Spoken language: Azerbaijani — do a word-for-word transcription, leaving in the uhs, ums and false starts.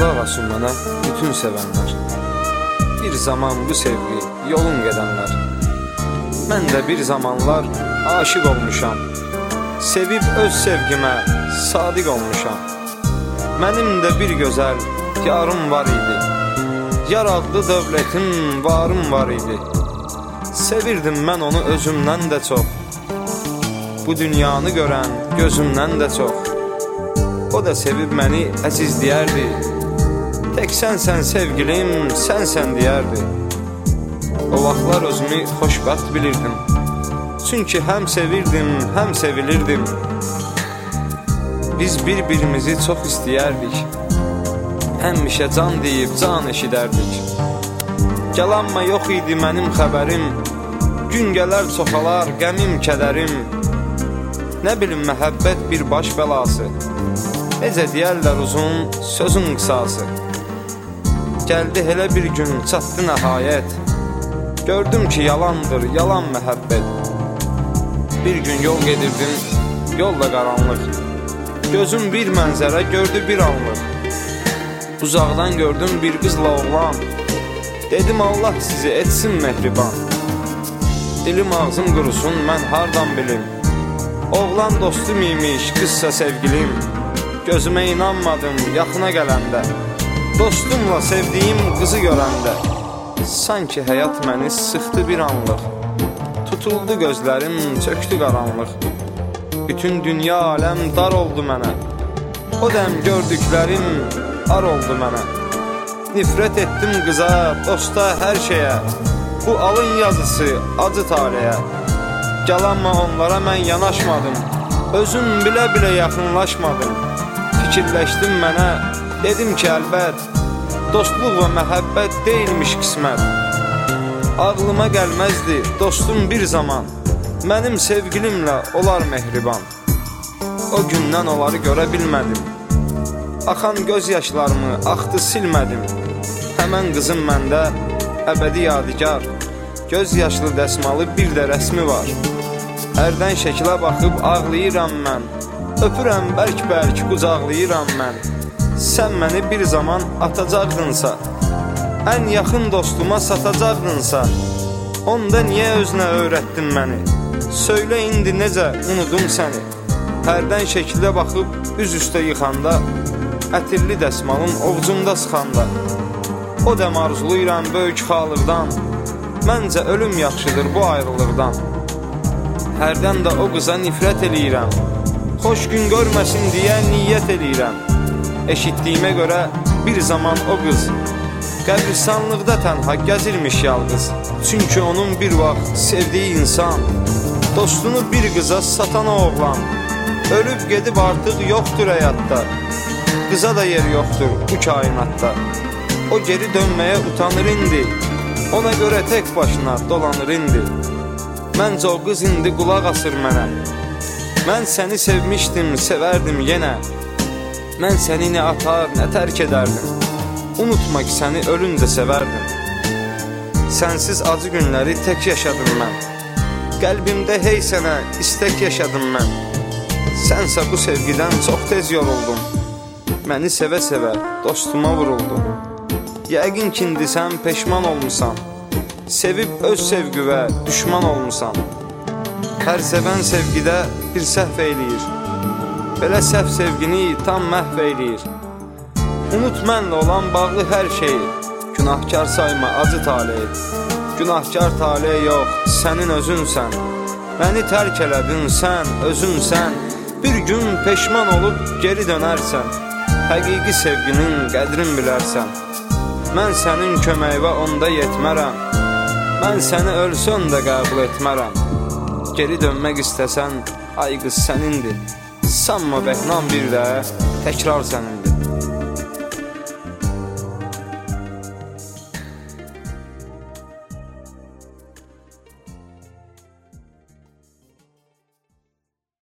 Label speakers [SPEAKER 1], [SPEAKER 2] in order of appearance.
[SPEAKER 1] Qulaq asın mənə bütün sevənlər, bir zaman bu sevgi yolun gedənlər. Mən də bir zamanlar aşiq olmuşam, sevib öz sevgimə sadiq olmuşam. Mənim də bir gözəl yarım var idi, yar adlı dövlətim varım var idi. Sevirdim mən onu özümdən də çox, bu dünyanı görən gözümdən də çox. O da sevib məni əzizləyərdi, tək sənsən sevgilim, sənsən deyərdi. O vaxtlar özümü xoşbəxt bilirdim, çünki həm sevirdim, həm sevilirdim. Biz bir-birimizi çox istəyərdik, həmişə can deyib can eşidərdik. Yalanma yox idi mənim xəbərim, gün gələr çoxalar qəmim, kədərim. Nə bilim məhəbbət bir baş bəlası, necə deyərlər uzun sözün qısası. Gəldi elə bir gün çatdı nəhayət, gördüm ki yalandır, yalan məhəbbət. Bir gün yol gedirdim, yolda qaranlıq, gözüm bir mənzərə gördü bir anlıq. Uzaqdan gördüm bir qızla oğlan, dedim Allah sizi etsin mehriban. Dilim ağzım qurusun, mən hardan bilim, oğlan dostum imiş, qızsa sevgilim. Gözümə inanmadım yaxına gələndə, dostumla sevdiyim qızı görəndə. Sanki həyat məni sıxdı bir anlıq, tutuldu gözlərim, çöktü qaranlıq. Bütün dünya aləm dar oldu mənə, o dəm gördüklərim ar oldu mənə. Nifrət etdim qıza, dosta, hər şeyə, bu alın yazısı acı taleyə. Yalanma onlara mən yanaşmadım, özüm bilə-bilə yaxınlaşmadım. Fikirləşdim mənə, dedim ki əlbət, dostluq və məhəbbət deyilmiş qismət. Ağlıma gəlməzdi dostum bir zaman, mənim sevgilimlə olar mehriban. O gündən onları görə bilmədim, axan göz yaşlarımı axdı silmədim. Həmən qızım məndə əbədi yadigar, göz yaşlı dəsmalı bir də rəsmi var. Hərdən şəkilə baxıb ağlayıram mən, öpürəm bərk-bərk qucaqlayıram mən. Sən məni bir zaman atacaqdınsa, ən yaxın dostuma satacaqdınsa, onda niyə özünə öyrətdin məni? Söylə indi necə unudum səni. Hərdən şəkilə baxıb üz üstə yıxanda, ətirli dəsmalın ovcumda sıxanda. O dəm arzuluyram böyük xalıqdan, məncə ölüm yaxşıdır bu ayrılıqdan. Hərdən də o qıza nifrət eləyirəm, xoş gün görməsin deyə niyyət eləyirəm. Eşitdiyimə görə bir zaman o qız qəbristanlıqda tənha gəzirmiş yalqız. Çünki onun bir vaxt sevdiyi insan dostunu bir qıza satan o oğlan ölüb gedib artıq yoxdur həyatda. Qıza da yer yoxdur bu kainatda. O geri dönməyə utanır indi, ona görə tək başına dolanır indi. Məncə o qız indi qulaq asır mənə, mən səni sevmişdim, sevərdim yenə. Mən səni nə atar, nə tərk edərdim, unutma ki səni ölüncə sevərdim. Sənsiz acı günləri tək yaşadım mən, qəlbimdə hey sənə istək yaşadım mən. Sənsə bu sevgidən çox tez yoruldum, məni sevə-sevə dostuma vuruldum. Yəqin ki indi sən peşman olmusan, sevib öz sevgüvə düşman olmusan. Hər sevən sevgidə bir səhv eyləyir, belə səhv sevgini tam məhv eyləyir. Unut mənlə olan bağlı hər şeyi, günahkar sayma acı taleyi. Günahkar taleyi yox, sənin özünsən, məni tərk elədin sən, özünsən. Bir gün peşman olub geri dönərsən, həqiqi sevginin qədrin bilərsən. Mən sənin köməyivə onda yetmərəm, mən səni ölsən də qəbul etmərəm. Geri dönmək istəsən, ay qız sənindir, sanma bəhnan bir də təkrar sənindir.